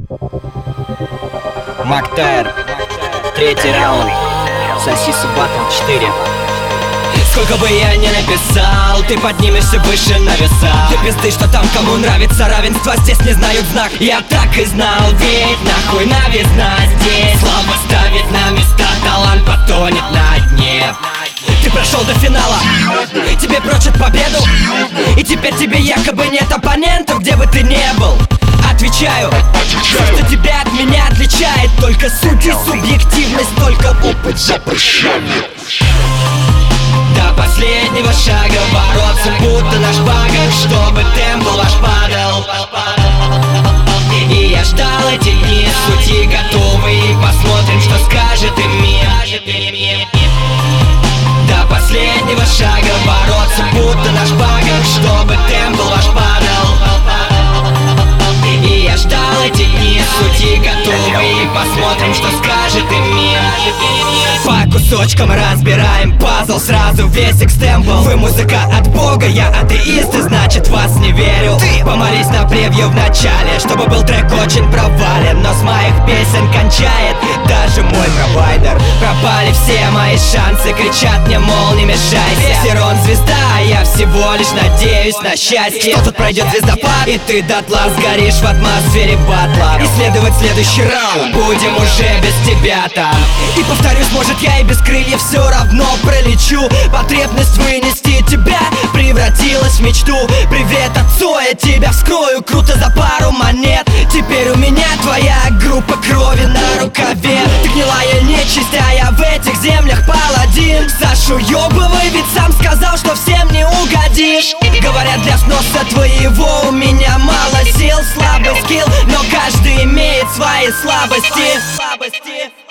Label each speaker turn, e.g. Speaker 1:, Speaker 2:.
Speaker 1: Мактайр, третий раунд. Сосисы батл 4.
Speaker 2: Сколько бы я ни написал, ты поднимешься выше на веса. Ты пизды, что там кому нравится равенство, здесь не знают знак. Я так и знал, ведь нахуй новизна здесь. Слава ставит на места, талант потонет на дне. Ты прошел до финала, тебе прочат победу, и теперь тебе якобы нет оппонентов, где бы ты не был. Отвечаю, все, что тебя от меня отличает, только суть и субъективность, только опыт запрещает. До последнего шага бороться, будто на шпагах, чтобы темп был ваш падал. И я ждал эти дни, судьи готовы, и посмотрим, что скажет им мир. До последнего шага бороться, будто на шпагах, чтобы темп был ваш падал. И я ждал эти дни, судьи готовы, и посмотрим, что скажет им мир. По кусочкам разбираем пазл, сразу весь экстемпл. Вы музыка от бога, я атеист, и значит вас не верю. Помолись на превью в начале, чтобы был трек очень провален, но с моих песен кончает даже мой провайдер. Пропали все мои шансы, кричат мне, мол, не мешайся. Сирон звезда, а я всего лишь надеюсь на счастье. Что тут пройдет звездопад, и ты дотла сгоришь в атмосфере батла. Исследовать следующий раунд будем уже без тебя там. И повторюсь, может я и без крыльев все равно пролечу. Потребность вынести тебя превратилась в мечту. Привет, отцу, я тебя вскрою, круто за пару монет. Теперь у меня твоя группа крови на рукаве. Ты гнилая нечисть, а я в этих землях паладин. Сашу ёбывай, ведь сам сказал, что всем не угодишь. Говорят, для сноса твоего у меня мало сил. Слабый скилл, но каждый имеет свои слабости.